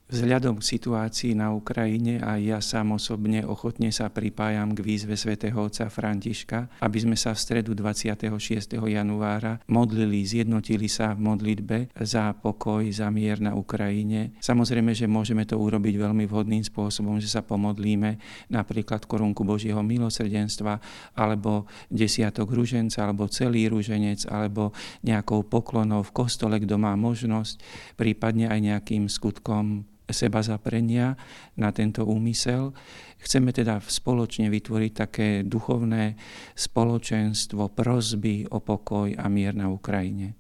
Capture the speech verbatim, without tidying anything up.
Vzhľadom k situácii na Ukrajine a ja sám osobne ochotne sa pripájam k výzve svätého otca Františka, aby sme sa v stredu dvadsiateho šiesteho januára modlili, zjednotili sa v modlitbe za pokoj, za mier na Ukrajine. Samozrejme, že môžeme to urobiť veľmi vhodným spôsobom, že sa pomodlíme napríklad korunku Božieho milosrdenstva, alebo desiatok ruženca, alebo celý ruženec, alebo nejakou poklonou v kostole, kto má možnosť, prípadne aj nejakým skutkom seba zaprenia na tento úmysel. Chceme teda spoločne vytvoriť také duchovné spoločenstvo prosby o pokoj a mier na Ukrajine.